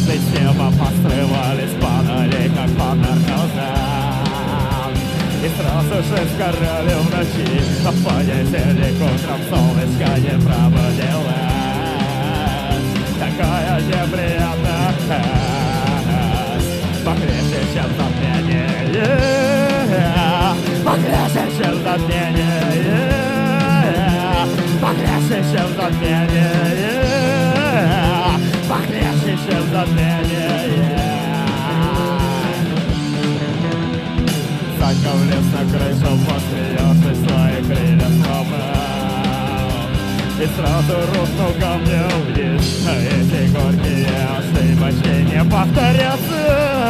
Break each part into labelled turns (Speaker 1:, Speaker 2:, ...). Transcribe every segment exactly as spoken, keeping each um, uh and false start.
Speaker 1: звезды с неба посрывались, падали, как по наркозам. И сразу же сгорали в ночи, а в понедельник утром солнышко не пробудилось. Такая неприятность, покрепче, чем затмение, покрепче, чем затмение, покрепче, чем затмение, покрепче, чем затмение. Санька влез на крышу, посмеявшись, свои крылья сломал. И сразу рухнул ко мне вниз. Эти горькие ошибочки не повторятся.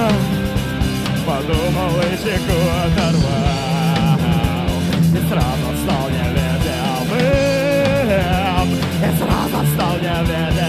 Speaker 1: Подумал и чеку оторвал. И сразу стал невидимым. И сразу стал невидимым.